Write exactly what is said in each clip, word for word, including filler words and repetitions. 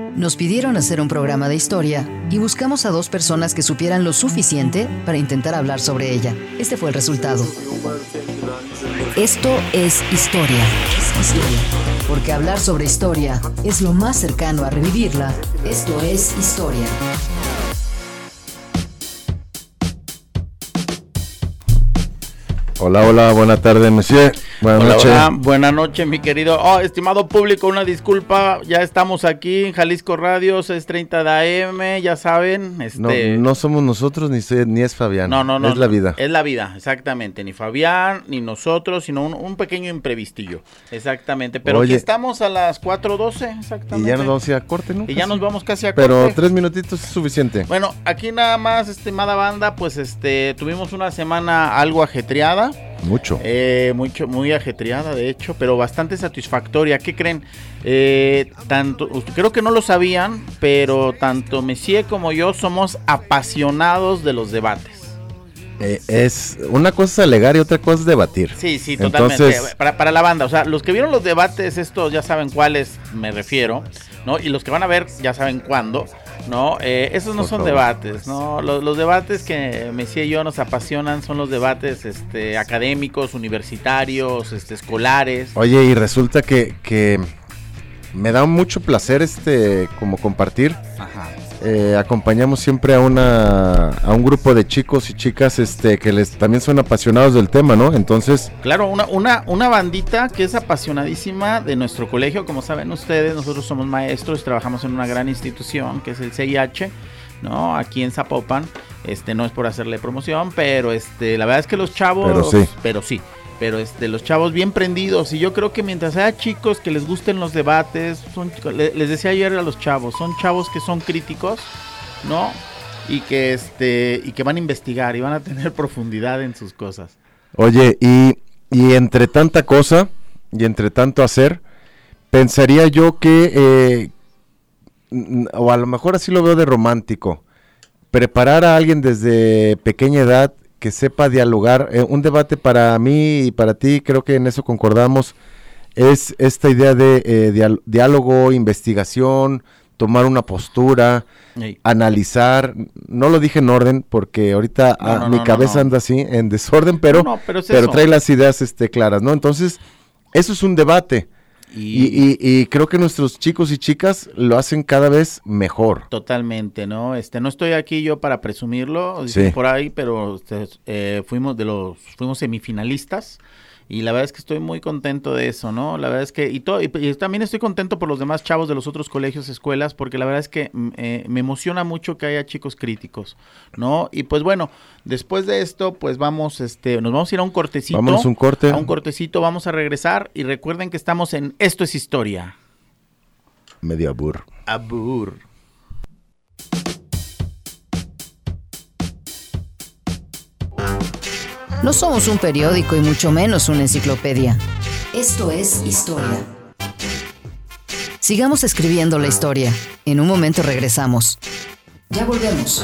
Nos pidieron hacer un programa de historia y buscamos a dos personas que supieran lo suficiente para intentar hablar sobre ella. Este fue el resultado. Esto es historia. Historia. Porque hablar sobre historia es lo más cercano a revivirla. Esto es historia. Hola, hola, buena tarde, monsieur. Buenas Hola, noches. hola, buenas noches, mi querido. Oh, estimado público, una disculpa. Ya estamos aquí en Jalisco Radio, seiscientos treinta de A M, ya saben. Este... No, no somos nosotros ni, se, ni es Fabián. No, no, no. Es la no, vida. Es la vida, exactamente. Ni Fabián, ni nosotros, sino un, un pequeño imprevistillo. Exactamente. Pero Oye, aquí estamos a las cuatro doce, exactamente. Y ya nos vamos a ir a corte, ¿no? Y ya nos vamos casi a Pero corte. tres minutitos es suficiente. Bueno, aquí nada más, estimada banda, pues este, tuvimos una semana algo ajetreada. Mucho. Eh, mucho, muy ajetreada, de hecho, pero bastante satisfactoria. ¿Qué creen? Eh, tanto, creo que no lo sabían, pero tanto Messier como yo somos apasionados de los debates. Eh, es una cosa es alegar y otra cosa es debatir. Sí, sí, totalmente. Entonces, para, para la banda, o sea, los que vieron los debates, estos ya saben cuáles me refiero, ¿no? Y los que van a ver ya saben cuándo. No, eh, esos no Por son favor. debates, ¿no? Los, los debates que Messier y yo nos apasionan son los debates este, académicos, universitarios, este, escolares. Oye, y resulta que, que me da mucho placer este como compartir. Ajá. Eh, acompañamos siempre a una a un grupo de chicos y chicas este que les también son apasionados del tema, ¿no? Entonces, Claro, una, una, una bandita que es apasionadísima de nuestro colegio, como saben ustedes, nosotros somos maestros, trabajamos en una gran institución que es el C I H, ¿no? Aquí en Zapopan, este no es por hacerle promoción, pero este la verdad es que los chavos, Pero sí. pero sí, pero este los chavos bien prendidos, y yo creo que mientras haya chicos que les gusten los debates, son, le- les decía ayer a los chavos, son chavos que son críticos, ¿no? Y que este y que van a investigar y van a tener profundidad en sus cosas. oye, y, y entre tanta cosa y entre tanto hacer, pensaría yo que, eh, n- o a lo mejor así lo veo de romántico, preparar a alguien desde pequeña edad que sepa dialogar, eh, un debate para mí y para ti, creo que en eso concordamos, es esta idea de eh, dial- diálogo, investigación, tomar una postura, Ey. analizar, no lo dije en orden porque ahorita No, ah, no, mi no, cabeza no, no. anda así en desorden, pero, No, no, pero es pero eso. trae las ideas este, claras, ¿no? Entonces, eso es un debate y, y- y creo que nuestros chicos y chicas lo hacen cada vez mejor. Totalmente, ¿no? Este, no estoy aquí yo para presumirlo, dicen Sí. por ahí, pero este, eh, fuimos de los, fuimos semifinalistas y la verdad es que estoy muy contento de eso, ¿no? La verdad es que, y, todo, y, y también estoy contento por los demás chavos de los otros colegios, escuelas, porque la verdad es que mm, eh, me emociona mucho que haya chicos críticos, ¿no? Y pues bueno, después de esto, pues vamos, este, nos vamos a ir a un cortecito. Vámonos un corte. A un cortecito, vamos a regresar y recuerden que estamos en Esto es Historia. Medio abur. Abur. No somos un periódico y mucho menos una enciclopedia. Esto es historia. Sigamos escribiendo la historia. En un momento regresamos. Ya volvemos.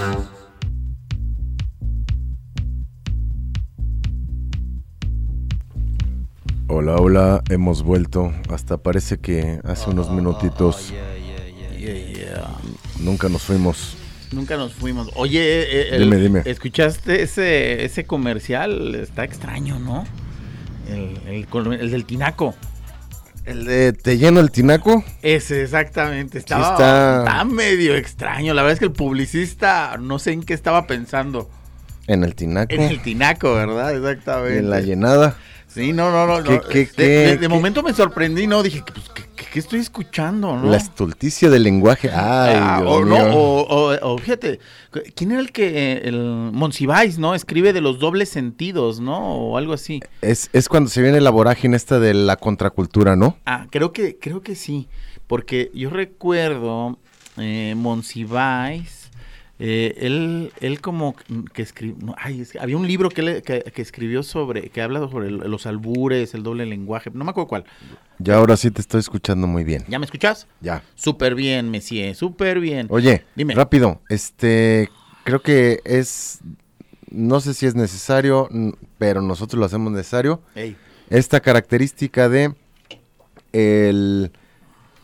Hola, hola, hemos vuelto. Hasta parece que hace unos minutitos Yeah, yeah. nunca nos fuimos. Nunca nos fuimos. Oye, eh, el- Dime, dime. ¿escuchaste ese, ese comercial? Está extraño, ¿no? El, el col- el del tinaco. El de ¿te lleno el tinaco? Ese, exactamente. Estaba, está. está medio extraño. La verdad es que el publicista, no sé en qué estaba pensando. En el tinaco. En el tinaco, ¿verdad? Y Exactamente. en la llenada. Sí, no, no, no. ¿Qué, no. qué, de, qué, de- de qué? momento me sorprendí, ¿no? Dije, pues, ¿qué, qué- qué estoy escuchando, no? La estulticia del lenguaje. Ay, Ah, Dios o, no, mío. o, o- o fíjate, ¿quién era el que, eh, el Monsiváis, ¿no? Escribe de los dobles sentidos, ¿no? O algo así. Es, es cuando se viene la vorágine esta de la contracultura, ¿no? Ah, creo que, creo que sí, porque yo recuerdo eh, Monsiváis, eh, él, él como que escribió, no, ay, es que había un libro que, le- que, que escribió sobre, que habla sobre el- los albures, el doble lenguaje, no me acuerdo cuál. Ya ahora sí te estoy escuchando muy bien. ¿Ya me escuchas? Ya. Súper bien, Messier, súper bien. Oye, Dime. rápido, este, creo que es, no sé si es necesario, mm, pero nosotros lo hacemos necesario, Ey. esta característica de el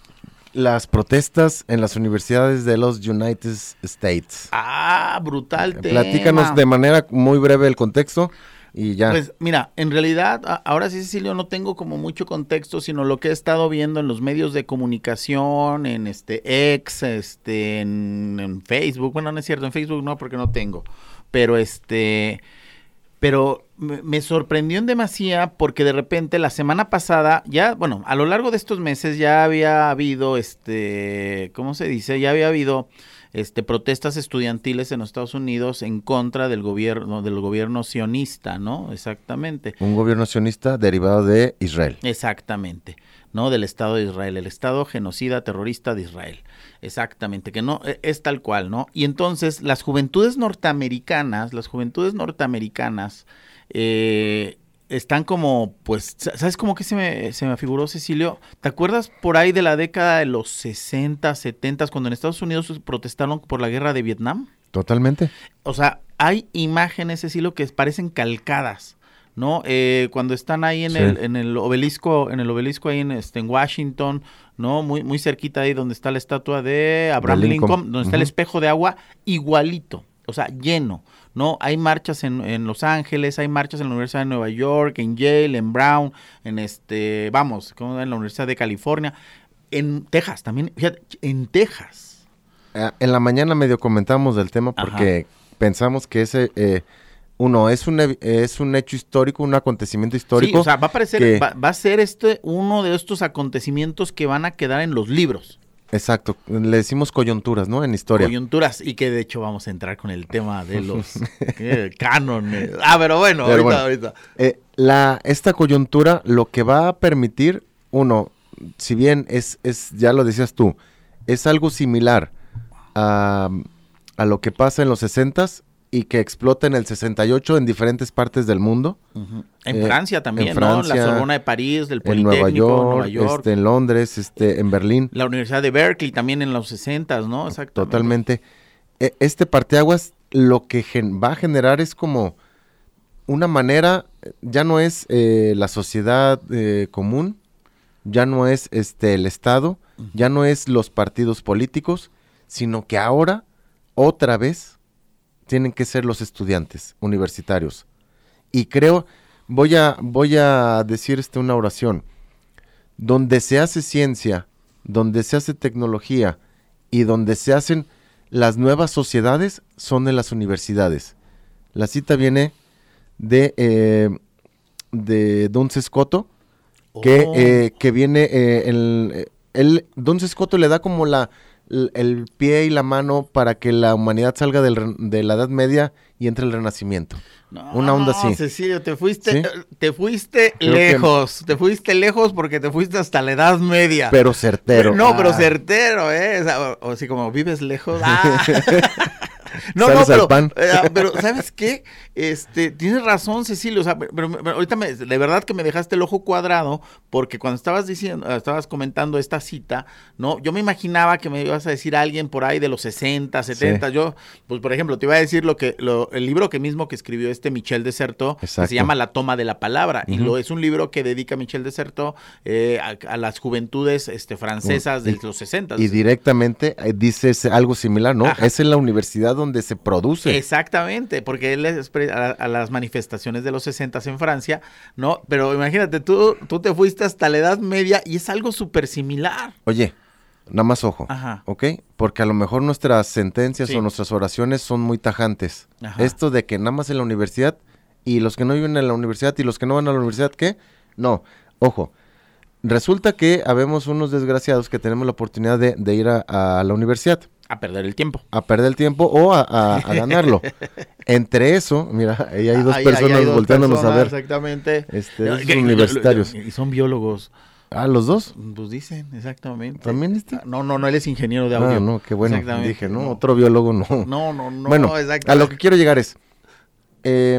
las protestas en las universidades de los United States. Ah, brutal Eh, tema. Platícanos de manera muy breve el contexto y ya. Pues mira, en realidad, a- ahora sí, Cecilio, no tengo como mucho contexto, sino lo que he estado viendo en los medios de comunicación, en este X, este, en, en Facebook. Bueno, no es cierto, en Facebook no, porque no tengo. Pero este, pero me, me sorprendió en demasía porque de repente la semana pasada, ya, bueno, a lo largo de estos meses ya había habido, este, ¿cómo se dice? Ya había habido este, protestas estudiantiles en los Estados Unidos en contra del gobierno, del gobierno sionista, ¿no? Exactamente. Un gobierno sionista derivado de Israel. Exactamente, ¿no? Del Estado de Israel, el Estado genocida terrorista de Israel. Exactamente, que no, e- es tal cual, ¿no? Y entonces las juventudes norteamericanas, las juventudes norteamericanas, eh, están como, pues, sa- ¿sabes cómo que se me, se me figuró, Cecilio? ¿Te acuerdas por ahí de la década de los sesenta, setenta, cuando en Estados Unidos protestaron por la guerra de Vietnam? Totalmente. O sea, hay imágenes, Cecilio, que parecen calcadas, ¿no? Eh, cuando están ahí en Sí. el en el obelisco, en el obelisco ahí en este en Washington, ¿no? Muy muy cerquita ahí donde está la estatua de Abraham De Lincoln, Lincoln. donde está el Ujú. espejo de agua, igualito, o sea, lleno, ¿no? Hay marchas en, en Los Ángeles, hay marchas en la Universidad de Nueva York, en Yale, en Brown, en este, vamos, como en la Universidad de California, en Texas también, fíjate, en Texas. Eh, en la mañana medio comentamos del tema porque pensamos que ese, eh, uno, es un, ev- es un hecho histórico, un acontecimiento histórico. Sí, o sea, va a parecer, que- va, va a ser este uno de estos acontecimientos que van a quedar en los libros, Exacto, le decimos coyunturas, ¿no? En historia. coyunturas, y que de hecho vamos a entrar con el tema de los eh, cánones. Ah, pero bueno, Pero ahorita, bueno. ahorita. Eh, la, esta coyuntura lo que va a permitir, uno, si bien es, es ya lo decías tú, es algo similar a, a lo que pasa en los sesentas y que explota en el sesenta y ocho en diferentes partes del mundo. Ujú. En Eh, Francia también, en ¿no? Francia, La Sorbona de París, del En Politécnico, Nueva York, Nueva York, Este, en Londres, este, en Berlín. la Universidad de Berkeley también en los sesentas, ¿no? Exactamente. Totalmente. E- Este parteaguas lo que gen- va a generar es como una manera, eh, ya no es eh, la sociedad eh, común, ya no es este el Estado, ya no es los partidos políticos, sino que ahora, otra vez, tienen que ser los estudiantes universitarios. Y creo, voy a, voy a decir este, una oración, donde se hace ciencia, donde se hace tecnología y donde se hacen las nuevas sociedades son en las universidades. La cita viene de, eh, de Duns Scoto, que, Oh. eh, que viene, eh, el, el, Duns Scoto le da como la, el, el pie y la mano para que la humanidad salga del re- de la Edad Media y entre el Renacimiento. No, Una onda no, así. Cecilio, te fuiste, ¿Sí? eh, te fuiste Creo que- lejos, te fuiste lejos porque te fuiste hasta la Edad Media. Pero certero. No, pero Ah. certero, ¿eh? O, sea, o- o así como vives lejos. Ah. No, Sales no, al pero, pan. eh, pero ¿sabes qué? Este, tienes razón, Cecilio, o sea, pero, pero ahorita me, de verdad que me dejaste el ojo cuadrado, porque cuando estabas diciendo, eh, estabas comentando esta cita, ¿no? Yo me imaginaba que me ibas a decir a alguien por ahí de los sesenta, setenta, Sí. yo, pues por ejemplo, te iba a decir lo que, lo, el libro que mismo que escribió este Michel Desertot, que Exacto. se llama La toma de la palabra, y Ujú. lo es un libro que dedica Michel Desertot eh, a, a las juventudes este, francesas de Y- los sesenta. Y directamente eh, dices algo similar, ¿no? Ajá. Es en la universidad donde se produce. Exactamente, porque él es pre- a, a las manifestaciones de los sesentas en Francia, ¿no? Pero imagínate, tú, tú te fuiste hasta la Edad Media y es algo súper similar. Oye, nada más ojo, Ajá. ¿ok? Porque a lo mejor nuestras sentencias Sí. o nuestras oraciones son muy tajantes. Ajá. Esto de que nada más en la universidad y los que no viven en la universidad y los que no van a la universidad, ¿qué? No, ojo. Resulta que habemos unos desgraciados que tenemos la oportunidad de, de ir a, a la universidad A perder el tiempo. a perder el tiempo o a, a- a ganarlo. Entre eso, mira, ahí hay dos Ahí- ahí personas hay dos volteándonos a personas, ver. Exactamente. Este, No, esos que- universitarios. Y son biólogos. Ah, ¿los dos? Pues dicen, exactamente. ¿También este? Ah, No, no, no, él es ingeniero de audio. Ah, no, qué bueno. Exactamente. Dije, no, otro biólogo no. No, no, no, bueno, exactamente. a lo que quiero llegar es, eh,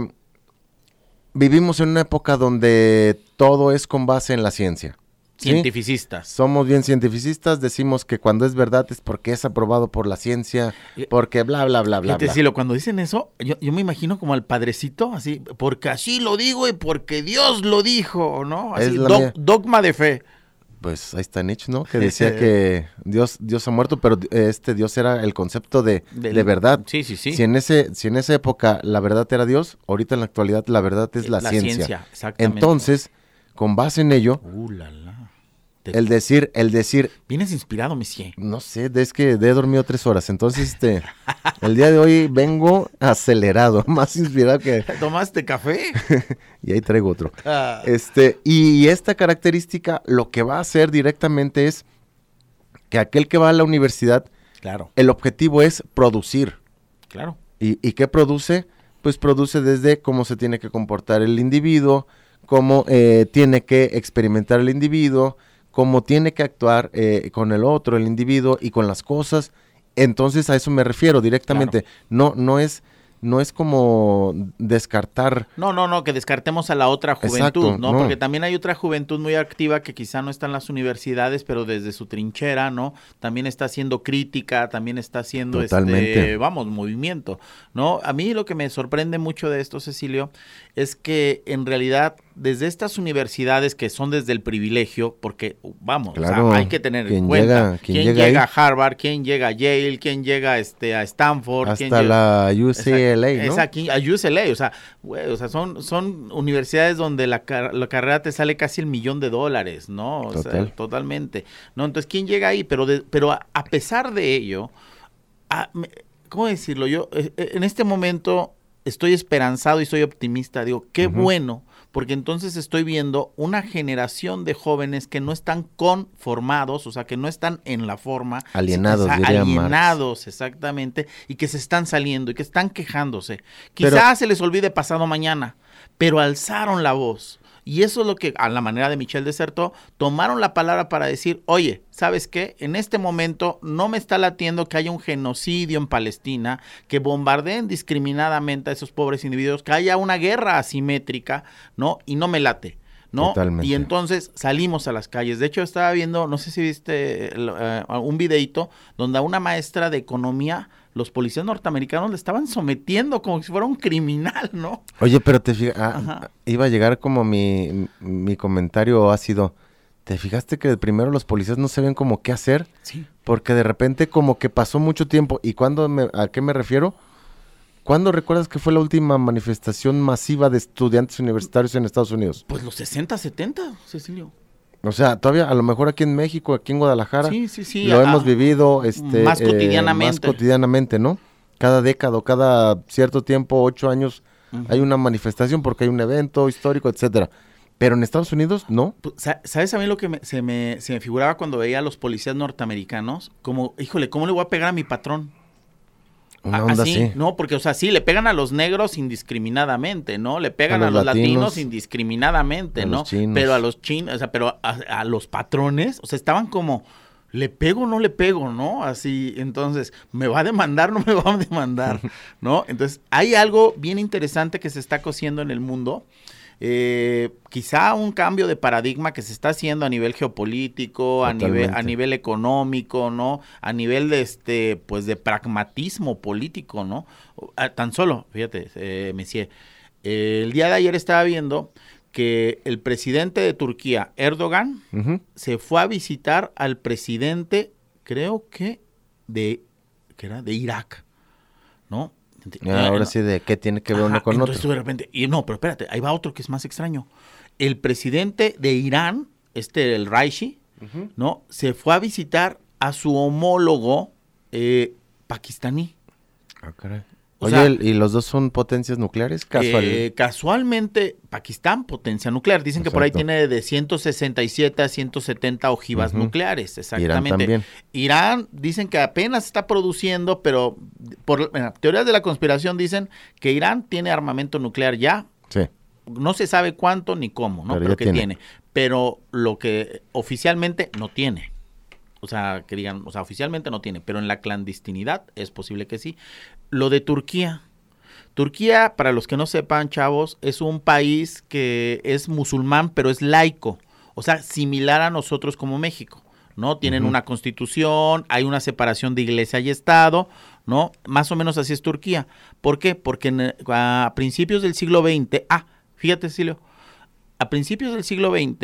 vivimos en una época donde todo es con base en la ciencia. ¿sí? Cientificistas. Somos bien cientificistas, decimos que cuando es verdad es porque es aprobado por la ciencia, Y- porque bla, bla, bla, bla, Fíjate, bla. Cilo, cuando dicen eso, yo, yo me imagino como al padrecito, así, porque así lo digo y porque Dios lo dijo, ¿no? Así, Es la doc- mía. dogma de fe. Pues ahí está Nietzsche, ¿no? Que decía que Dios Dios ha muerto, pero este Dios era el concepto de, Del, de verdad. Sí, sí, sí. Si en ese si en esa época la verdad era Dios, ahorita en la actualidad la verdad es la, la ciencia. ciencia exactamente. Entonces, con base en ello, uh, la, la. Te... el decir, el decir... ¿Vienes inspirado, Messier? No sé, es que he dormido tres horas, entonces este, el día de hoy vengo acelerado, más inspirado que... ¿Tomaste café? Y ahí traigo otro. Ah. Este, y esta característica lo que va a hacer directamente es que aquel que va a la universidad, claro, el objetivo es producir. Claro. ¿Y, y qué produce? Pues produce desde cómo se tiene que comportar el individuo, cómo eh, tiene que experimentar el individuo, cómo tiene que actuar eh, con el otro, el individuo y con las cosas. Entonces a eso me refiero directamente. Claro. No, no es, no es como descartar. No, no, no, que descartemos a la otra juventud, Exacto, ¿no? ¿no? Porque también hay otra juventud muy activa que quizá no está en las universidades, pero desde su trinchera, ¿no? También está haciendo crítica, también está haciendo, Totalmente. este, vamos, movimiento, ¿no? A mí lo que me sorprende mucho de esto, Cecilio, es que en realidad desde estas universidades que son desde el privilegio, porque vamos, claro, o sea, hay que tener en cuenta llega, quién, quién llega, llega a Harvard, quién llega a Yale, quién llega este, a Stanford, hasta quién la llega, U C L A, esa, ¿no? Esa aquí, a U C L A, o sea, güey, o sea, son, son universidades donde la, la carrera te sale casi el millón de dólares, ¿no? O Total. sea, totalmente, ¿no? Entonces, ¿quién llega ahí? Pero, de, pero a, a pesar de ello, a, ¿cómo decirlo? Yo eh, en este momento estoy esperanzado y soy optimista, digo, qué uh-huh. bueno, porque entonces estoy viendo una generación de jóvenes que no están conformados, o sea, que no están en la forma. Alienados, o sea, diría Alienados, Marx. Exactamente, y que se están saliendo y que están quejándose. Quizás pero, se les olvide pasado mañana, pero alzaron la voz. Y eso es lo que, a la manera de Michel de Certeau, tomaron la palabra para decir, oye, ¿sabes qué? En este momento no me está latiendo que haya un genocidio en Palestina, que bombardeen discriminadamente a esos pobres individuos, que haya una guerra asimétrica, ¿no? Y no me late, ¿no? Totalmente. Y entonces salimos a las calles. De hecho, estaba viendo, no sé si viste uh, un videíto donde a una maestra de economía los policías norteamericanos le estaban sometiendo como si fuera un criminal, ¿no? Oye, pero te fijas, ah, iba a llegar como mi, mi comentario ácido. ¿Te fijaste que primero los policías no sabían como qué hacer? Sí. Porque de repente como que pasó mucho tiempo. ¿Y cuándo me, a qué me refiero? ¿Cuándo recuerdas que fue la última manifestación masiva de estudiantes universitarios en Estados Unidos? Pues los sesenta, setenta, Cecilio. O sea, todavía a lo mejor aquí en México, aquí en Guadalajara, sí, sí, sí, lo a, hemos vivido este, más cotidianamente. Eh, más cotidianamente, ¿no? Cada década, cada cierto tiempo, ocho años, uh-huh. hay una manifestación porque hay un evento histórico, etcétera. Pero en Estados Unidos, no. ¿Sabes a mí lo que me, se, me, se me figuraba cuando veía a los policías norteamericanos? Como, híjole, ¿cómo le voy a pegar a mi patrón? Una onda así, así. No, porque, o sea, sí, le pegan a los negros indiscriminadamente, ¿no? Le pegan a los, a los latinos, latinos indiscriminadamente, ¿no? Pero a los chinos, o sea, pero a, a los patrones, o sea, estaban como, ¿le pego o no le pego, no? Así, entonces, ¿me va a demandar o no me va a demandar, no? Entonces, hay algo bien interesante que se está cociendo en el mundo. Eh, quizá un cambio de paradigma que se está haciendo a nivel geopolítico, a nivel, a nivel económico, ¿no? A nivel de este, pues de pragmatismo político, ¿no? Ah, tan solo, fíjate, eh, Messier, eh, el día de ayer estaba viendo que el presidente de Turquía, Erdogan, uh-huh. se fue a visitar al presidente, creo que de, ¿qué era? De Irak, ¿no? Ah, ahora no. sí, ¿de qué tiene que ver Ajá, uno con entonces otro? Tú de repente, y no, pero espérate, ahí va otro que es más extraño. El presidente de Irán, este, el Raisi, uh-huh. ¿no? Se fue a visitar a su homólogo eh, pakistaní. Ah, caray. O Oye, sea, ¿y los dos son potencias nucleares? Casual. Eh, casualmente, Pakistán, potencia nuclear. Dicen Exacto. que por ahí tiene de ciento sesenta y siete a ciento setenta ojivas uh-huh. nucleares, exactamente. Irán también. Irán, dicen que apenas está produciendo, pero por bueno, teorías de la conspiración dicen que Irán tiene armamento nuclear ya. Sí. No se sabe cuánto ni cómo, ¿no? Pero, pero que tiene. tiene. Pero lo que oficialmente no tiene. O sea, que digan, o sea, oficialmente no tiene, pero en la clandestinidad es posible que sí. Lo de Turquía. Turquía, para los que no sepan, chavos, es un país que es musulmán, pero es laico. O sea, similar a nosotros como México, ¿no? Tienen uh-huh. una constitución, hay una separación de iglesia y Estado, ¿no? Más o menos así es Turquía. ¿Por qué? Porque en, a principios del siglo veinte, ah, fíjate, Cecilio, a principios del siglo veinte,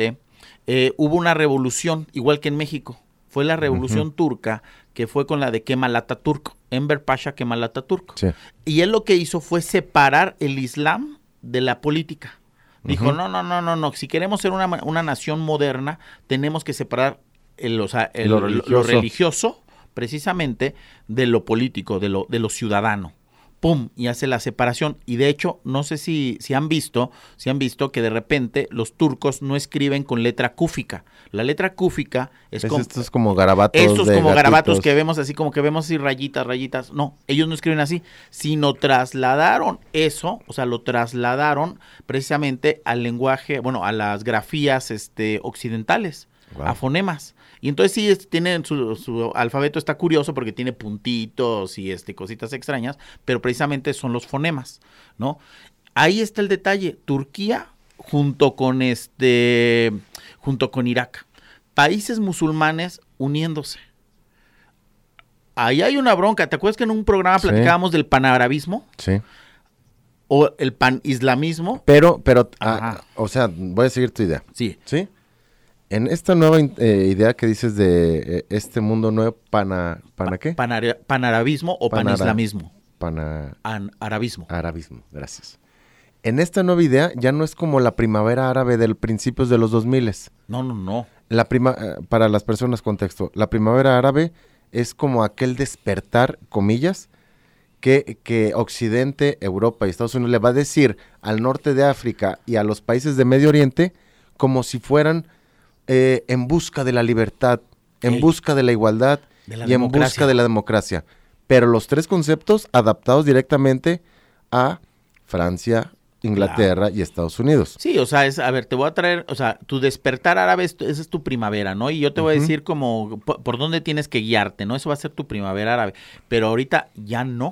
eh, hubo una revolución, igual que en México. Fue la revolución uh-huh. turca, que fue con la de Kemal Atatürk, Enver Pasha Kemal Atatürk. Sí. Y él lo que hizo fue separar el Islam de la política. Dijo, uh-huh. no, no, no, no, no, si queremos ser una, una nación moderna, tenemos que separar el, o sea, el, lo, religioso. lo religioso, precisamente, de lo político, de lo, de lo ciudadano. Pum, y hace la separación. Y de hecho, no sé si, si han visto, si han visto que de repente los turcos no escriben con letra cúfica. La letra cúfica es, es como estos como garabatos. Estos de como gatitos. garabatos que vemos así, como que vemos así rayitas, rayitas. No, ellos no escriben así, sino trasladaron eso, o sea, lo trasladaron precisamente al lenguaje, bueno, a las grafías este, occidentales, wow. a fonemas. Y entonces sí, es, tienen su, su alfabeto está curioso porque tiene puntitos y este cositas extrañas, pero precisamente son los fonemas, ¿no? Ahí está el detalle. Turquía junto con este, junto con Irak, países musulmanes uniéndose. Ahí hay una bronca. ¿Te acuerdas que en un programa sí. platicábamos del panarabismo? Sí. O el panislamismo. Pero, pero, ah, o sea, voy a seguir tu idea. Sí. ¿Sí? En esta nueva eh, idea que dices de eh, este mundo nuevo, pana, ¿pana qué? Panara, panarabismo o Panara, panislamismo. Pana... An, arabismo. Arabismo, gracias. En esta nueva idea ya no es como la primavera árabe de principios de los dos mil. No, no, no. La prima, eh, para las personas contexto, la primavera árabe es como aquel despertar, comillas, que, que Occidente, Europa y Estados Unidos le va a decir al norte de África y a los países de Medio Oriente como si fueran... Eh, en busca de la libertad, en Ey, busca de la igualdad de la y en busca de la democracia. Pero los tres conceptos adaptados directamente a Francia, Inglaterra claro. y Estados Unidos. Sí, o sea, es, a ver, te voy a traer, o sea, tu despertar árabe, es, esa es tu primavera, ¿no? Y yo te voy uh-huh. a decir como por, por dónde tienes que guiarte, ¿no? Eso va a ser tu primavera árabe. Pero ahorita ya no.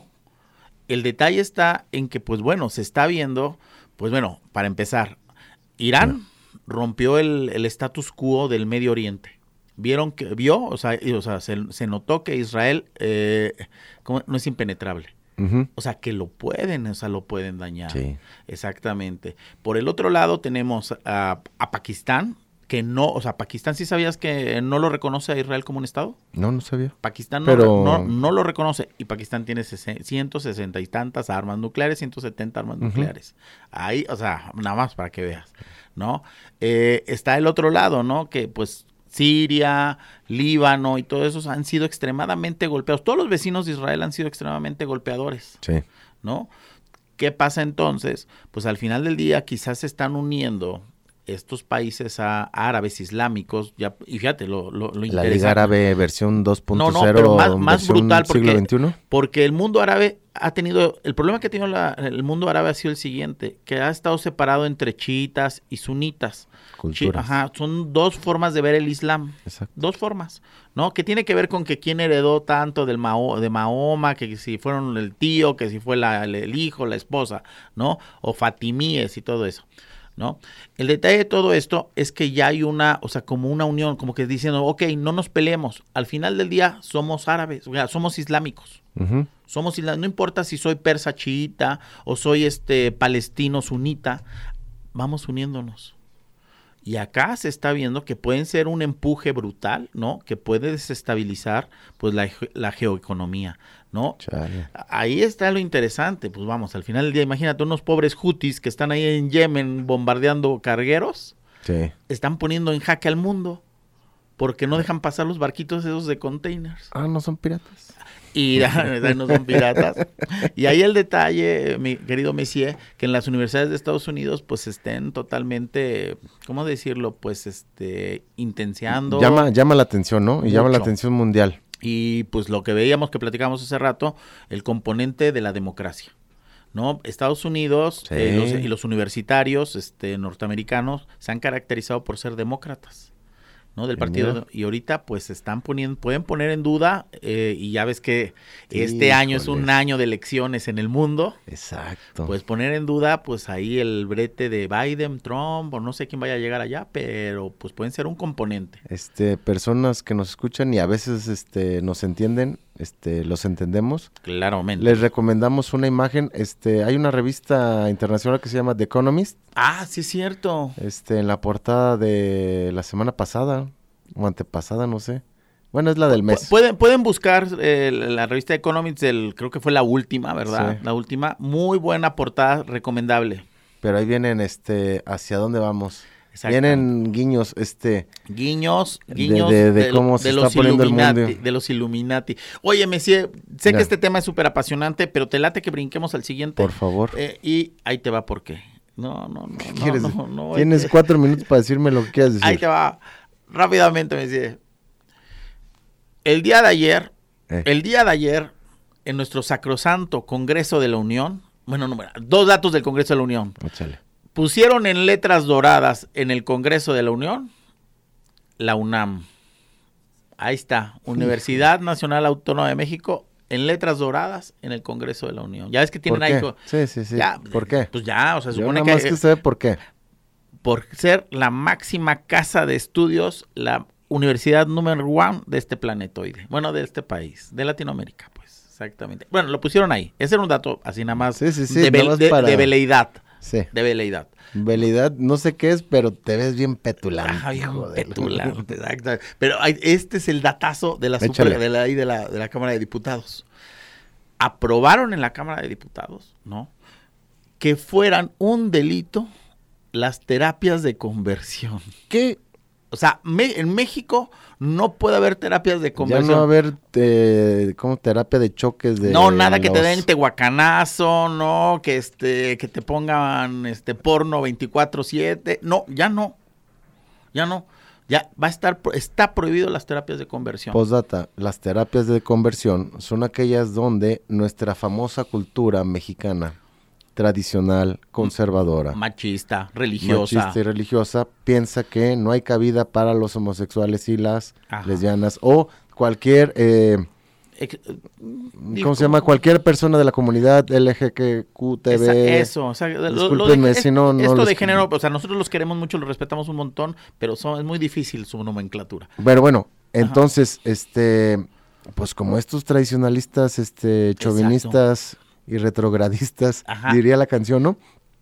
El detalle está en que, pues bueno, se está viendo, pues bueno, para empezar, Irán... Uh-huh. rompió el, el status quo del Medio Oriente. Vieron que, vio, o sea, y, o sea se, se notó que Israel eh, como, no es impenetrable. Uh-huh. O sea, que lo pueden, o sea, lo pueden dañar. Sí. Exactamente. Por el otro lado tenemos a, a Pakistán, que no, o sea, Pakistán, ¿sí sabías que no lo reconoce a Israel como un estado? No, no sabía. Pakistán no, Pero... no, no lo reconoce y Pakistán tiene ciento sesenta y tantas armas nucleares, ciento setenta armas uh-huh. nucleares. Ahí, o sea, nada más para que veas, ¿no? Eh, está el otro lado, ¿no? Que pues Siria, Líbano y todos esos han sido extremadamente golpeados. Todos los vecinos de Israel han sido extremadamente golpeadores, sí. ¿no? ¿Qué pasa entonces? Pues al final del día quizás se están uniendo estos países a, a árabes islámicos, ya, y fíjate, lo, lo, lo interesante. La Liga Árabe versión dos punto cero, no, no, pero más, más brutal porque, siglo veintiuno. Porque el mundo árabe ha tenido, el problema que ha tenido la, el mundo árabe ha sido el siguiente, que ha estado separado entre chiitas y sunitas. Chi, ajá, son dos formas de ver el Islam, exacto. Dos formas, ¿no? Que tiene que ver con que quién heredó tanto del Mao, de Mahoma, que si fueron el tío, que si fue la, el, el hijo, la esposa, ¿no? O fatimíes y todo eso, ¿no? El detalle de todo esto es que ya hay una, o sea, como una unión, como que diciendo, ok, no nos peleemos, al final del día somos árabes, o sea, somos islámicos, uh-huh. somos islámicos, no importa si soy persa chiita o soy este palestino sunita, vamos uniéndonos. Y acá se está viendo que pueden ser un empuje brutal, ¿no? Que puede desestabilizar, pues, la, la geoeconomía, ¿no? Chale. Ahí está lo interesante. Pues vamos, al final del día, imagínate unos pobres hutis que están ahí en Yemen bombardeando cargueros. Sí. Están poniendo en jaque al mundo porque no dejan pasar los barquitos esos de containers. Ah, ¿no son piratas? Y no son piratas. Y ahí el detalle, mi querido Messier, que en las universidades de Estados Unidos pues estén totalmente, ¿cómo decirlo? Pues este, intenciando. Llama, llama la atención, ¿no? Y mucho. Llama la atención mundial. Y pues lo que veíamos, que platicamos hace rato, el componente de la democracia, ¿no? Estados Unidos sí. eh, los, y los universitarios este, norteamericanos se han caracterizado por ser demócratas, ¿no? Del partido, Mira. Y ahorita pues están poniendo, pueden poner en duda, eh, y ya ves que este Híjoles. año es un año de elecciones en el mundo. Exacto. Pues poner en duda, pues ahí el brete de Biden, Trump, o no sé quién vaya a llegar allá, pero pues pueden ser un componente. Este, personas que nos escuchan y a veces este nos entienden, este, los entendemos. Claramente. Les recomendamos una imagen, este, hay una revista internacional que se llama The Economist. Ah, sí es cierto. Este, en la portada de la semana pasada, o antepasada, no sé. Bueno, es la del mes. Pueden, pueden buscar eh, la revista Economics, del, creo que fue la última, ¿verdad? Sí. La última, muy buena portada, recomendable. Pero ahí vienen, este, hacia dónde vamos. Vienen guiños, este... Guiños, guiños de, de, de, de lo, cómo se de está poniendo el mundo. De los Illuminati. Oye, Messier, sé ya. que este tema es súper apasionante, pero te late que brinquemos al siguiente. Por favor. Eh, y ahí te va por qué. No, no, no. ¿Qué no, quieres? no, no, Tienes que... cuatro minutos para decirme lo que quieras decir. Ahí te va. Rápidamente, Messier. El día de ayer, eh. el día de ayer, en nuestro sacrosanto Congreso de la Unión, bueno, no, dos datos del Congreso de la Unión. Échale. Pusieron en letras doradas en el Congreso de la Unión la UNAM. Ahí está, Universidad Nacional Autónoma de México, en letras doradas en el Congreso de la Unión. Ya ves que tienen ¿Por qué? ahí... Sí, sí, sí. Ya, ¿por qué? Pues ya, o sea, se Yo supone nada que... más que saber por qué. Por ser la máxima casa de estudios, la universidad número uno de este planetoide. Bueno, de este país, de Latinoamérica, pues, exactamente. Bueno, lo pusieron ahí. Ese era un dato así nada más, sí, sí, sí, de, nada más de, para... de veleidad. Sí. De veleidad. Veleidad, no sé qué es, pero te ves bien petulante. Ah, bien petulante, exacto. Pero hay, este es el datazo de la, super, de, la, de, la, de la Cámara de Diputados. Aprobaron en la Cámara de Diputados, ¿no?, que fueran un delito las terapias de conversión. ¿Qué? O sea, me, en México no puede haber terapias de conversión. Ya no va a haber eh, como terapia de choques de... No, nada que los... te den tehuacanazo, no, que este, que te pongan este porno veinticuatro siete. No, ya no. Ya no. Ya va a estar, está prohibido las terapias de conversión. Postdata, las terapias de conversión son aquellas donde nuestra famosa cultura mexicana, tradicional, conservadora, machista, religiosa. Machista y religiosa, piensa que no hay cabida para los homosexuales y las Ajá. lesbianas o cualquier, eh, Ex, ¿cómo dijo, se llama? Cualquier persona de la comunidad L G B T Q. Eso, o sea, discúlpenme lo de, si no, no esto les... de género, o sea, nosotros los queremos mucho, los respetamos un montón, pero son, es muy difícil su nomenclatura. Pero bueno, entonces, Ajá. este, pues como estos tradicionalistas, este, chauvinistas Exacto. y retrogradistas, Ajá. diría la canción, ¿no?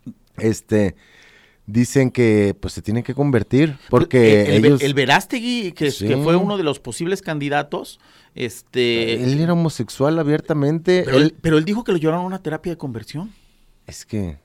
Este, dicen que pues se tienen que convertir porque el, el, ellos... el Verástegui, que, sí. que fue uno de los posibles candidatos, este... Él era homosexual abiertamente. Pero él, él, pero él dijo que lo llevaron a una terapia de conversión. Es que...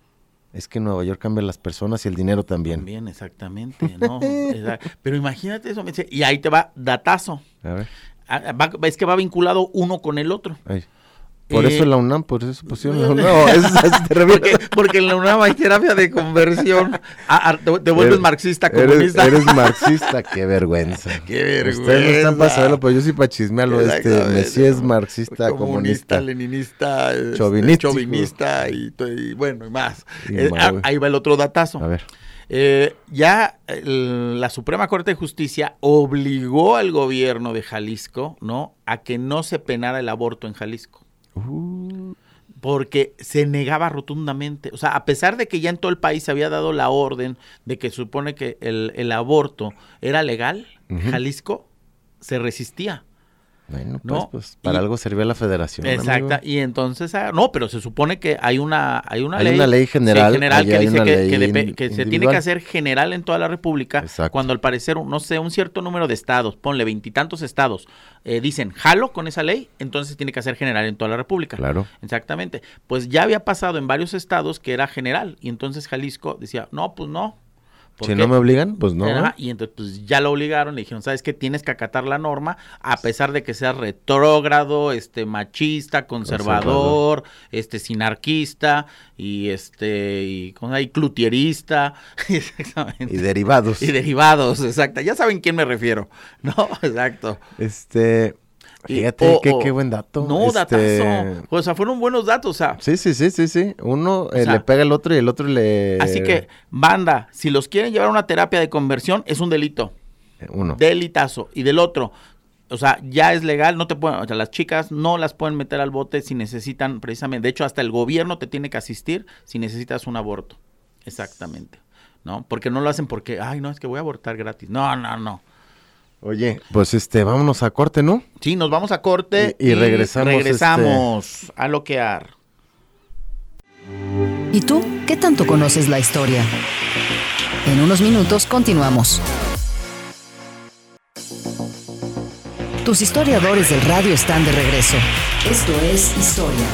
Es que Nueva York cambia las personas y el dinero también. También, exactamente, ¿no? Pero imagínate eso, y ahí te va datazo. A ver. Va, es que va vinculado uno con el otro. Ay. Por eh, eso la UNAM, por eso pusieron la UNAM. No, es, es porque, porque en la UNAM hay terapia de conversión. Ah, ah, te, te vuelves eres, marxista, comunista. Eres, eres marxista, qué vergüenza. Qué vergüenza. Ustedes no están pasando, pero yo sí para chismearlo. Este, Messi es marxista, comunista, comunista, leninista, chauvinista, chauvinista y, y bueno, y más. Y eh, ah, ahí va el otro datazo. A ver. Eh, ya el, la Suprema Corte de Justicia obligó al gobierno de Jalisco, ¿no?, a que no se penara el aborto en Jalisco. Uh. Porque se negaba rotundamente, o sea, a pesar de que ya en todo el país se había dado la orden de que supone que el, el aborto era legal, uh-huh. Jalisco se resistía. Bueno, pues, ¿no? pues para y, algo servía la federación. Exacto, y entonces, no, pero se supone que hay una hay una hay ley, una ley general, sí, general que dice que, ley que, de, que se tiene que hacer general en toda la República. Exacto. Cuando al parecer, no sé, un cierto número de estados, ponle veintitantos estados, eh, dicen, jalo con esa ley, entonces tiene que hacer general en toda la República. Claro. Exactamente. Pues ya había pasado en varios estados que era general, y entonces Jalisco decía, no, pues no. Si no me obligan, pues no. Ajá, y entonces pues ya lo obligaron, le dijeron, ¿sabes qué? Tienes que acatar la norma, a pesar de que sea retrógrado, este, machista, conservador, conservador. este, sinarquista, y este, y con ahí clutierista, exactamente. Y derivados. Y derivados, exacto. Ya saben quién me refiero, ¿no? Exacto. Este... Fíjate, y, oh, qué, qué buen dato. No, este... datazo. O sea, fueron buenos datos, o sea. Sí, sí, sí, sí, sí. Uno eh, sea, le pega al otro y el otro le... Así que, banda, si los quieren llevar a una terapia de conversión, es un delito. Uno. Delitazo. Y del otro, o sea, ya es legal, no te pueden, o sea, las chicas no las pueden meter al bote si necesitan, precisamente, de hecho, hasta el gobierno te tiene que asistir si necesitas un aborto. Exactamente. ¿No? Porque no lo hacen porque, ay, no, es que voy a abortar gratis. No, no, no. Oye, pues este, vámonos a corte, ¿no? Sí, nos vamos a corte y, y regresamos, regresamos este... a loquear. ¿Y tú qué tanto conoces la historia? En unos minutos continuamos. Tus historiadores del radio están de regreso. Esto es Historia.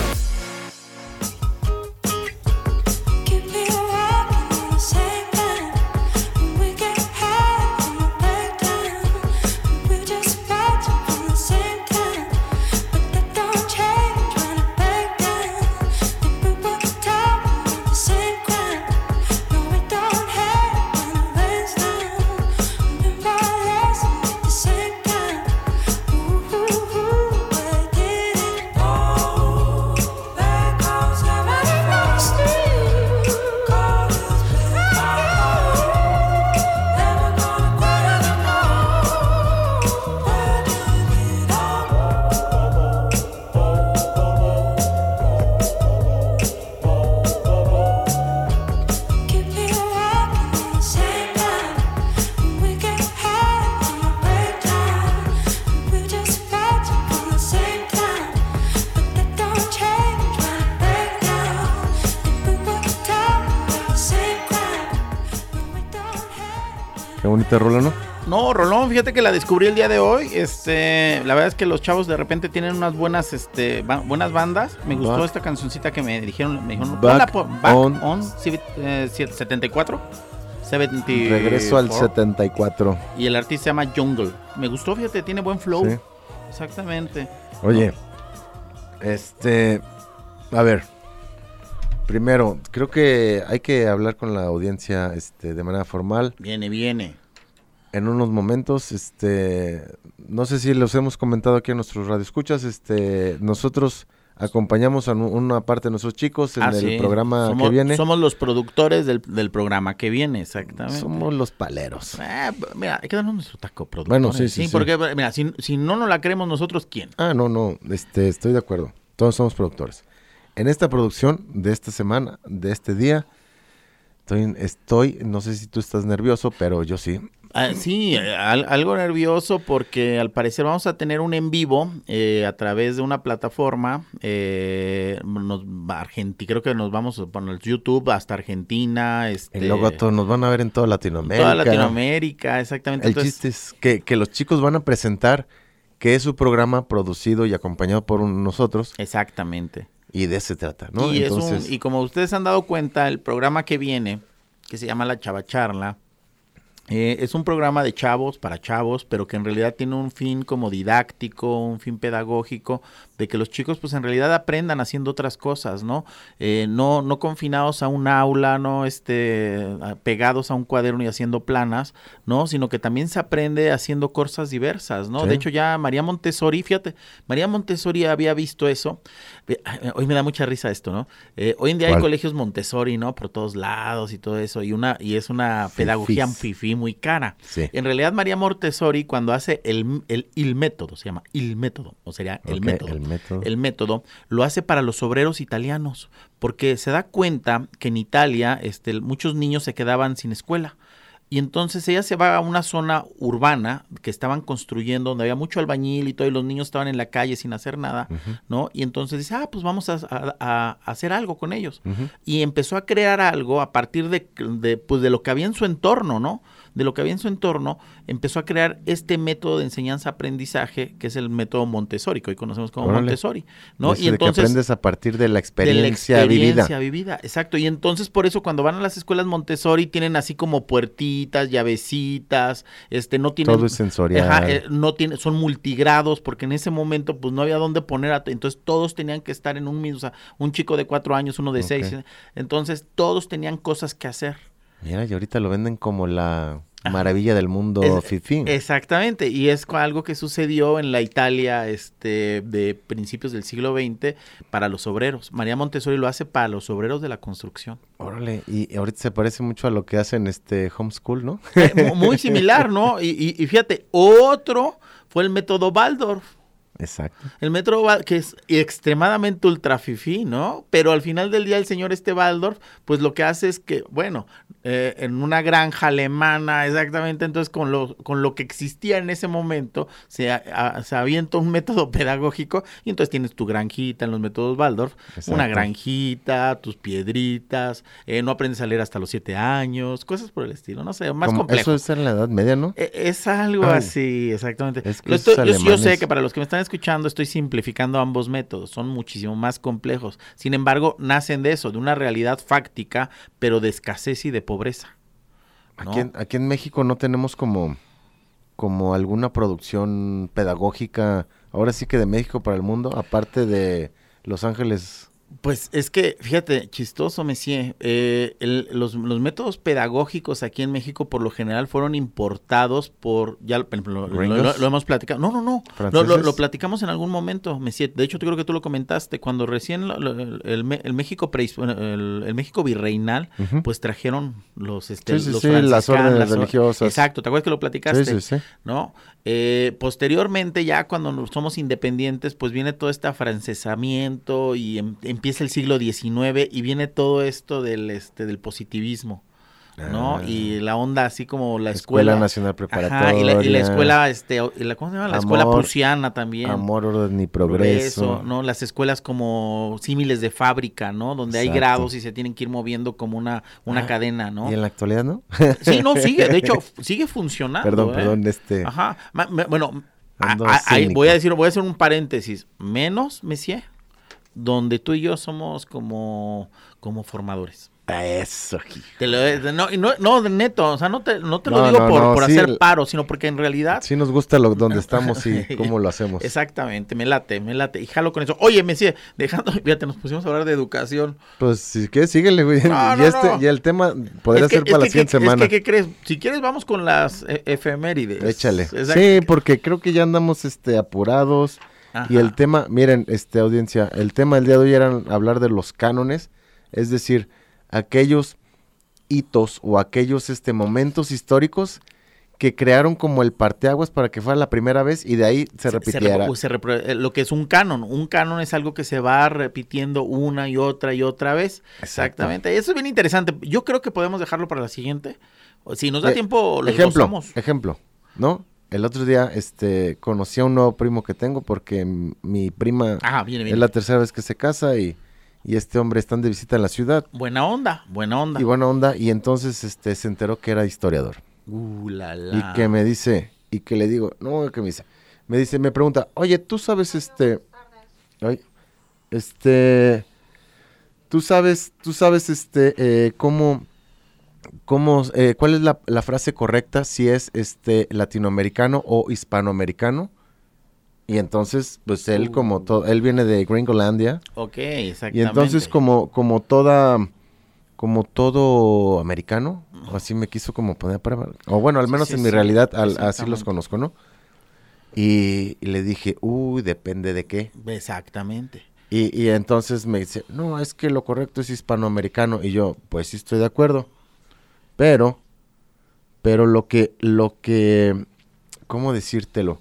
Qué bonita rola, ¿no? No, Rolón, fíjate que la descubrí el día de hoy. Este, la verdad es que los chavos de repente tienen unas buenas, este, ba- buenas bandas. Me gustó Back. esta cancioncita que me dijeron, me dijeron, Back ponla por- Back on. on, sí, eh, setenta y cuatro. setenta y cuatro. Regreso al setenta y cuatro. Y el artista se llama Jungle. Me gustó, fíjate, tiene buen flow. Sí. Exactamente. Oye, este, a ver, primero, creo que hay que hablar con la audiencia, este, de manera formal. Viene, viene. En unos momentos, este, no sé si los hemos comentado aquí en nuestros radioescuchas, este, nosotros acompañamos a nu- una parte de nuestros chicos en Ah, el sí. programa somos, que viene. Somos los productores del, del programa que viene, exactamente. Somos los paleros. Eh, mira, hay que darnos nuestro taco, productores. Bueno, sí, sí, sí. porque, mira, si, si no nos la creemos nosotros, ¿quién? Ah, no, no, este, estoy de acuerdo. Todos somos productores. En esta producción de esta semana, de este día, estoy, estoy, no sé si tú estás nervioso, pero yo sí. Ah, sí, eh, al- algo nervioso porque al parecer vamos a tener un en vivo eh, a través de una plataforma, eh, nos, Argentina, creo que nos vamos a poner YouTube hasta Argentina, este, Y luego todos nos van a ver en toda Latinoamérica. toda Latinoamérica, exactamente. El Entonces, chiste es que, que los chicos van a presentar que es su programa producido y acompañado por un- nosotros, exactamente. y de eso se trata, ¿no? Y, es Entonces, un- y como ustedes han dado cuenta, el programa que viene, que se llama La Chava Charla, eh, es un programa de chavos para chavos, pero que en realidad tiene un fin como didáctico, un fin pedagógico, de que los chicos pues en realidad aprendan haciendo otras cosas, ¿no? Eh, no, no confinados a un aula, no este, a- pegados a un cuaderno y haciendo planas, ¿no? Sino que también se aprende haciendo cosas diversas, ¿no? Sí. De hecho ya María Montessori, fíjate, María Montessori había visto eso. Ve- Hoy me da mucha risa esto, ¿no? Eh, hoy en día hay ¿Cuál? colegios Montessori, ¿no? Por todos lados y todo eso, y una y es una pedagogía Fifís. fifí muy cara. sí. En realidad María Montessori cuando hace el, el, el método, se llama il método, o sería el Ok, método. el método. El método lo hace para los obreros italianos, porque se da cuenta que en Italia este, muchos niños se quedaban sin escuela. Y entonces ella se va a una zona urbana que estaban construyendo, donde había mucho albañil y todo, y los niños estaban en la calle sin hacer nada, Ujú, ¿no? Y entonces dice, ah, pues vamos a, a- a hacer algo con ellos. ujú. Y empezó a crear algo a partir de, de, pues, de lo que había en su entorno, ¿no? De lo que había en su entorno, empezó a crear este método de enseñanza-aprendizaje, que es el método Montessori, que hoy conocemos como Órale. Montessori, ¿no? Ese Y de entonces que aprendes a partir de la de la experiencia, experiencia vivida. vivida, exacto. Y entonces por eso cuando van a las escuelas Montessori tienen así como puertitas, llavecitas, este, no tienen, Todo es sensorial. ajá, eh, no tiene, son multigrados porque en ese momento pues no había dónde poner, a- entonces todos tenían que estar en un mismo, o sea, un chico de cuatro años, uno de Ok. seis, eh, entonces todos tenían cosas que hacer. Mira, y ahorita lo venden como la Ajá. maravilla del mundo Es- fifí. Exactamente, y es co- algo que sucedió en la Italia este, de principios del siglo veinte para los obreros. María Montessori lo hace para los obreros de la construcción. Órale, y ahorita se parece mucho a lo que hacen este homeschool, ¿no? Eh, mu- muy similar, ¿no? Y, y- y fíjate, otro fue el método Waldorf. Exacto. El metro Val- que es extremadamente ultra fifí, ¿no? Pero al final del día el señor este Waldorf, pues lo que hace es que, bueno, eh, en una granja alemana, exactamente, entonces con lo, con lo que existía en ese momento, se, a, a, se avienta un método pedagógico y entonces tienes tu granjita en los métodos Waldorf, Exacto. una granjita, tus piedritas, eh, no aprendes a leer hasta los siete años, cosas por el estilo, no sé, más Como complejo. eso es en la Edad Media, ¿no? Eh, Es algo Ay. así, exactamente. Es que Lo esos estoy- yo, yo sé alemanes- que para los que me están escuchando estoy simplificando ambos métodos, son muchísimo más complejos. Sin embargo, nacen de eso, de una realidad fáctica, pero de escasez y de pobreza. ¿no? Aquí, en, aquí en México no tenemos como, como alguna producción pedagógica, ahora sí que de México para el mundo, aparte de Los Ángeles. Pues es que, fíjate, chistoso, Messier, eh, el- los, los métodos pedagógicos aquí en México por lo general fueron importados por, ya lo, lo, lo, ¿Gringos? lo hemos platicado, no, no, no, lo, ¿Franceses? lo, lo platicamos en algún momento, Messier, de hecho yo creo que tú lo comentaste, cuando recién lo- lo- el, el, Me- el México preis- bueno, el, el México virreinal, Ujú. pues trajeron los, este, Sí, sí, los sí, las franciscanos, órdenes las or- religiosas. Exacto, ¿te acuerdas que lo platicaste? Sí, sí, sí. ¿No? Eh, posteriormente, ya cuando nos somos independientes, pues viene todo este afrancesamiento y em- empieza el siglo diecinueve y viene todo esto del este del positivismo, ¿no? Ah. Y la onda así como la Escuela escuela, Nacional Preparatoria. ajá, y, la, y la escuela este o- y la, ¿cómo se llama? La escuela Amor, prusiana también. Amor, orden y progreso. ¿no? Las escuelas como símiles de fábrica, ¿no? Donde hay Exacto. grados y se tienen que ir moviendo como una una Ah, cadena, ¿no? ¿Y en la actualidad no? Sí, no, sigue, de hecho, f- sigue funcionando. Perdón, ¿eh? perdón, este... Ajá. Ma- me- bueno, a- Ando a- ahí cínico. voy a decir, voy a hacer un paréntesis. Menos, Messier, donde tú y yo somos como, como formadores. Eso, hijo. Te lo- de- no, y no, no, de neto, o sea, no te, no te lo No, digo no, por, no, por sí, hacer el- paro, sino porque en realidad... Sí nos gusta lo, donde estamos y cómo lo hacemos. Exactamente, me late, me late. Y jalo con eso. Oye, Messier, dejando, fíjate, nos pusimos a hablar de educación. Pues si quieres, síguele, güey. No, y, no, este, no. y el tema podría Es que- ser es para que- la siguiente es semana. que, ¿qué crees? Si quieres, vamos con las eh, efemérides. Échale. Exacto. Sí, porque creo que ya andamos este apurados. Ajá. Y el tema, miren, este audiencia, el tema del día de hoy era hablar de los cánones, es decir, aquellos hitos o aquellos este momentos históricos que crearon como el parteaguas para que fuera la primera vez y de ahí se, repitiera. repro- se repro- eh, lo que es un canon. Un canon es algo que se va repitiendo una y otra y otra vez. Exacto. Exactamente. Eso es bien interesante. Yo creo que podemos dejarlo para la siguiente. O Si nos da Eh, tiempo, lo ejemplo, usamos. ejemplo, ¿no? El otro día este conocí a un nuevo primo que tengo porque m- mi prima Ah, viene, es viene. la tercera vez que se casa y, y este hombre están de visita en la ciudad. Buena onda, buena onda. Y buena onda, y entonces este se enteró que era historiador. Uh, la, la. Y que me dice, y que le digo, no, que me dice, me dice, me pregunta, oye, tú sabes este, ay, este, tú sabes, tú sabes este, eh, cómo, cómo, eh, cuál es la, la frase correcta, si es este latinoamericano o hispanoamericano. Y entonces, pues él Uh. como todo, él viene de Gringolandia. Ok, exactamente. Y entonces como, como toda, como todo americano, así me quiso como poner para, o bueno, al Sí, menos sí, en mi sí, realidad, al- así exactamente. los conozco, ¿no? Y, y le dije, uy, depende de qué. Exactamente. Y, y entonces me dice, no, es que lo correcto es hispanoamericano. Y yo, pues sí estoy de acuerdo. Pero, pero lo que, lo que, ¿cómo decírtelo?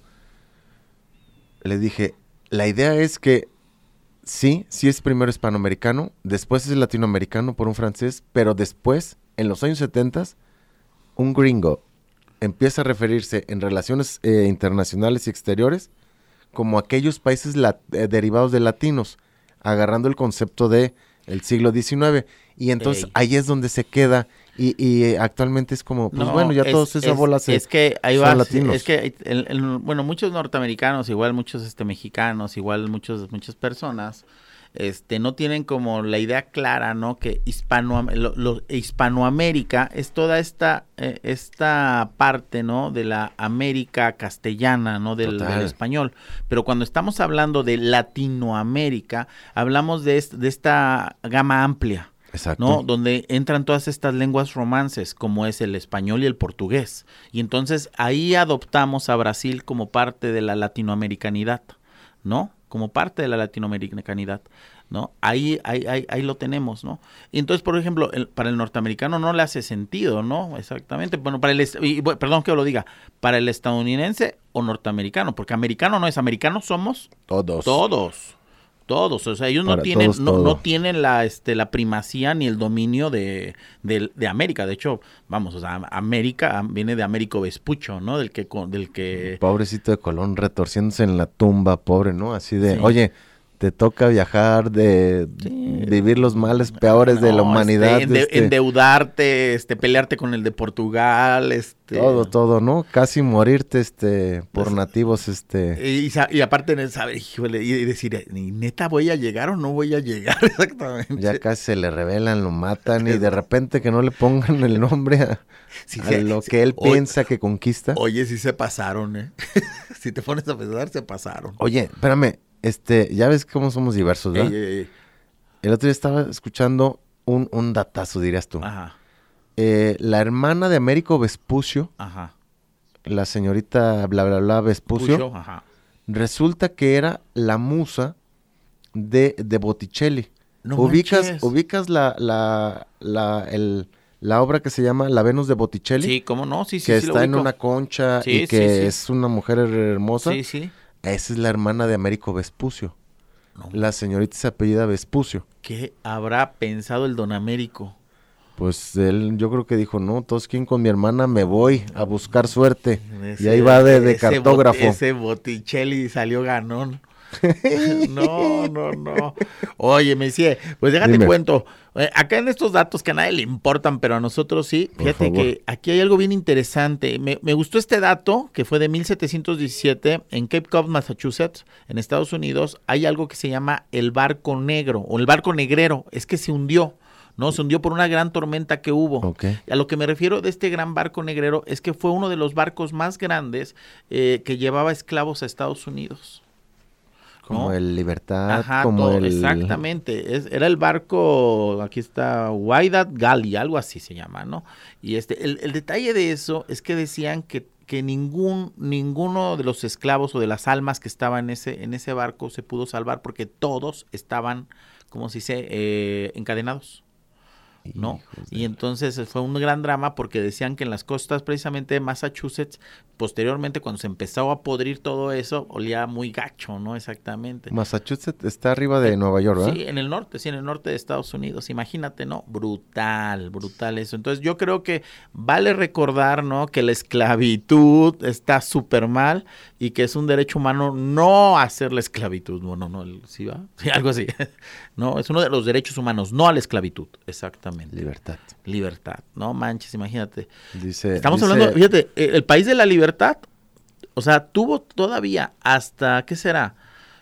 Le dije, la idea es que sí, sí es primero hispanoamericano, después es latinoamericano por un francés, pero después, en los años setenta, un gringo empieza a referirse en relaciones eh, internacionales y exteriores como aquellos países la- eh, derivados de latinos, agarrando el concepto de el siglo diecinueve. Y entonces Ey. ahí es donde se queda y, y, eh, actualmente es como, pues No, bueno, ya es- todos esa es- bola se... Es que ahí son va, latinos. es que, el- el- bueno, muchos norteamericanos, igual muchos este mexicanos, igual muchos, muchas personas, este, no tienen como la idea clara, ¿no? Que hispano, lo- lo- Hispanoamérica es toda esta, eh, esta parte, ¿no? De la América castellana, ¿no? Del, Total. del español. Pero cuando estamos hablando de Latinoamérica, hablamos de, est- de esta gama amplia. Exacto. ¿No? Donde entran todas estas lenguas romances, como es el español y el portugués. Y entonces ahí adoptamos a Brasil como parte de la latinoamericanidad, ¿no? como parte de la latinoamericanidad, ¿no? Ahí, ahí, ahí, ahí lo tenemos, ¿no? Y entonces, por ejemplo, el, para el norteamericano no le hace sentido, ¿no? Exactamente. Bueno, para el, y, perdón que lo diga, para el estadounidense o norteamericano, porque americano no es, americanos somos todos. Todos. Todos, o sea, ellos no Para tienen, todos, no, todo. no tienen la, este, la primacía ni el dominio de, de, de América. De hecho, vamos, o sea, América viene de Américo Vespucho, ¿no? Del que, del que. Pobrecito de Colón retorciéndose en la tumba, pobre, ¿no? Así de, Sí. oye, te toca viajar, de Sí. vivir los males peores No, de la humanidad. este, ende- este, endeudarte, este, pelearte con el de Portugal, este. todo, todo, ¿no? Casi morirte, este, por Pues, nativos, este. Y, sa- y aparte de saber, híjole, y decir, ¿y neta voy a llegar o no voy a llegar? Exactamente. Ya casi se le revelan, lo matan y de repente que no le pongan el nombre a, Sí, a sí, lo sí. que él Oye, piensa que conquista. Oye, sí se pasaron, ¿eh? Si te pones a pensar, se pasaron. Oye, espérame, este, ya ves cómo somos diversos, ¿verdad? Ey, ey, ey. El otro día estaba escuchando un, un datazo, dirías tú. Ajá, Eh, la hermana de Américo Vespucio, ajá. la señorita bla bla bla Vespucio, Pucho, ajá. resulta que era la musa de, de Botticelli. No ubicas, manches. ubicas la, la, la, el, la obra que se llama La Venus de Botticelli, Sí, ¿cómo no? Sí, sí, que sí lo está en ubico. una concha Sí, y sí, que sí. es una mujer hermosa. Sí, sí. Esa es la hermana de Américo Vespucio. No. La señorita se apellida Vespucio. ¿Qué habrá pensado el don Américo? Pues él, yo creo que dijo, no, todos quieren con mi hermana, me voy a buscar suerte. Ese- y ahí va de, de ese cartógrafo. Bot- ese Botticelli salió ganón. No, no, no. Oye, Messier, pues déjate Dime. cuento. Eh, acá en estos datos que a nadie le importan, pero a nosotros sí. Por Fíjate favor. que aquí hay algo bien interesante. Me, me gustó este dato que fue de mil setecientos diecisiete en Cape Cod, Massachusetts, en Estados Unidos. Hay algo que se llama el barco negro o el barco negrero. Es que se hundió. No, se hundió por una gran tormenta que hubo. Ok. A lo que me refiero de este gran barco negrero es que fue uno de los barcos más grandes eh, que llevaba esclavos a Estados Unidos. Como ¿no? el Libertad, Ajá, como todo, el... exactamente. Es, era el barco, aquí está, Wydad Galley, algo así se llama, ¿no? Y este, el, el detalle de eso es que decían que, que ningún, ninguno de los esclavos o de las almas que estaban en ese, en ese barco se pudo salvar porque todos estaban, como se dice, eh, encadenados. ¿No? Hijos de- Y entonces fue un gran drama porque decían que en las costas precisamente de Massachusetts, posteriormente cuando se empezó a podrir todo eso, olía muy gacho, ¿no? Exactamente. Massachusetts está arriba de Nueva York, ¿verdad? Sí, en el norte, sí, en el norte de Estados Unidos, imagínate, ¿no? Brutal, brutal eso. Entonces yo creo que vale recordar, ¿no? Que la esclavitud está súper mal y que es un derecho humano no hacer la esclavitud. Bueno, no, el- ¿sí va? Sí, algo así. No, es uno de los derechos humanos, no a la esclavitud, exactamente. Libertad. Libertad, no manches, imagínate. Dice, Estamos dice- hablando, fíjate, eh, el país de la libertad, o sea, tuvo todavía hasta, ¿qué será?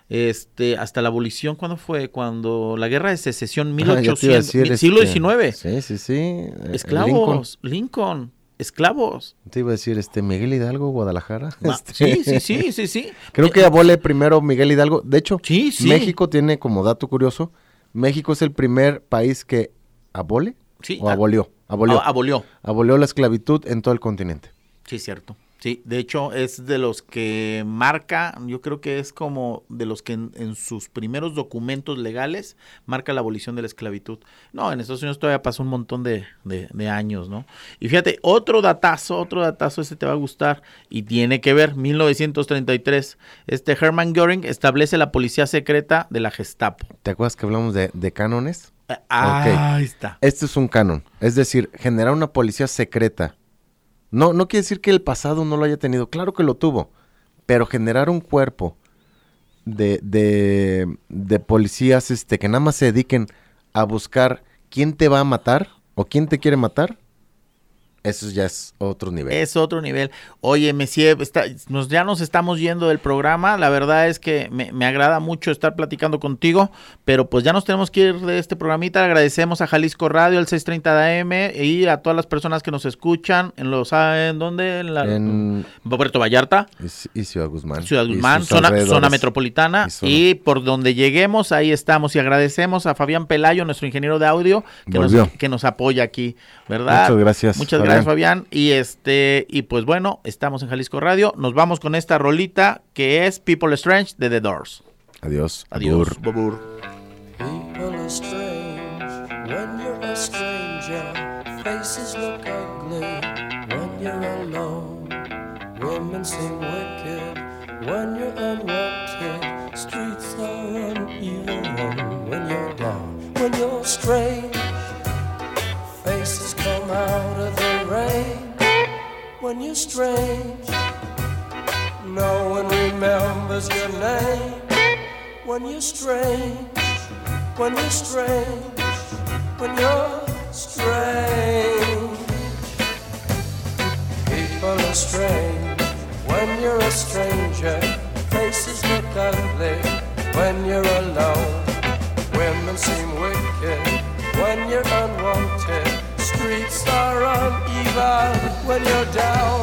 Este, hasta la abolición, ¿cuándo fue? Cuando la guerra de secesión, mil Ah, ya te iba a ochocientos, decir, mil- siglo este, diecinueve, Sí, sí, sí. eh, Lincoln. esclavos, Lincoln, esclavos. Te iba a decir, este, Miguel Hidalgo, Guadalajara. Ma- Este, Sí, sí, sí, sí, sí. Creo Eh, que abole primero Miguel Hidalgo. De hecho, Sí, sí. México tiene como dato curioso, México es el primer país que abole Sí, o a- abolió, abolió, a- abolió. abolió la esclavitud en todo el continente. Sí, cierto. Sí, de hecho es de los que marca, yo creo que es como de los que en, en sus primeros documentos legales marca la abolición de la esclavitud. No, en Estados Unidos todavía pasó un montón de, de, de años, ¿no? Y fíjate, otro datazo, otro datazo, ese te va a gustar y tiene que ver, mil novecientos treinta y tres, este Hermann Göring establece la policía secreta de la Gestapo. ¿Te acuerdas que hablamos de, de cánones? Ah, Ok. ahí está. Este es un canon, es decir, generar una policía secreta. No, no quiere decir que el pasado no lo haya tenido, claro que lo tuvo, pero generar un cuerpo de, de, de policías este, que nada más se dediquen a buscar quién te va a matar o quién te quiere matar, eso ya es otro nivel. Es otro nivel. Oye, Messier, está, nos, ya nos estamos yendo del programa. La verdad es que me, me agrada mucho estar platicando contigo, pero pues ya nos tenemos que ir de este programita. Agradecemos a Jalisco Radio, el seiscientos treinta de A M, y a todas las personas que nos escuchan en los, ¿en dónde? En, la, En- Puerto Vallarta, Y, y Ciudad Guzmán. Ciudad y Guzmán, sus zona, alrededores. zona metropolitana, Y zona- y por donde lleguemos, ahí estamos. Y agradecemos a Fabián Pelayo, nuestro ingeniero de audio, que, nos, Volvió. que nos apoya aquí, ¿verdad? Muchas gracias, Muchas Fabián. gracias, Fabián. Y este, y pues bueno, estamos en Jalisco Radio. Nos vamos con esta rolita que es People Strange de The Doors. Adiós. Adiós. Abur. Babur. People are strange when you're a stranger. Faces look ugly when you're alone. Women seem wicked when you're unwanted. Streets are uneven when you're down. When you're strange, faces come out of the rain. When you're strange, no one remembers your name. When you're strange, when you're strange, when you're strange. People are strange when you're a stranger. Faces look ugly when you're alone. Women seem wicked when you're unwanted. Streets are uneven when you're down.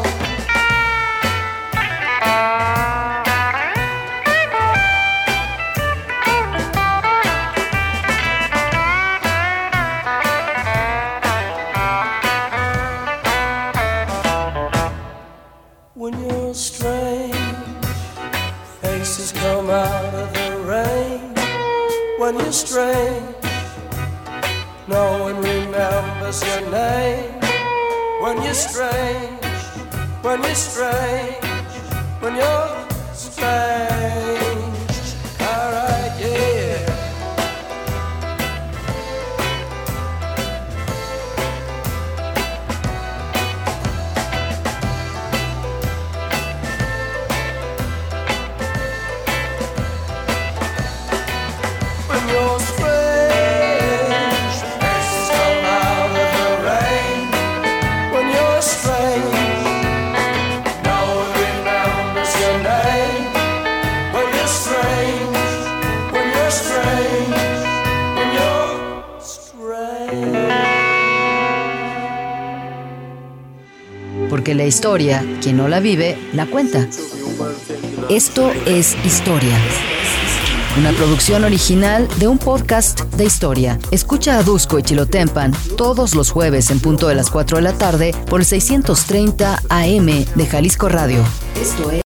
When you're strange, faces come out of the rain. When you're strange, no one remembers your name. When you're strange, when you're strange, when you're strange. Alright, yeah. When you're strange, faces come out of the rain. When you're strange, no one remembers your name. When you're strange, when you're strange, when you're strange. Porque la historia, quien no la vive, la cuenta. Esto es Historia. Una producción original de un podcast de historia. Escucha a Dusko y Chilotempan todos los jueves en punto de las cuatro de la tarde por el seiscientos treinta A M de Jalisco Radio. Esto es